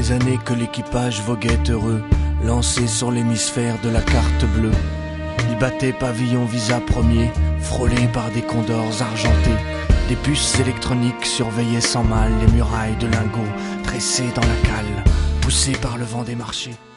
des années que l'équipage voguait heureux, lancé sur l'hémisphère de la carte bleue. Il battait pavillon visa premier, frôlé par des condors argentés. Des puces électroniques surveillaient sans mal les murailles de lingots, tressées dans la cale, poussées par le vent des marchés.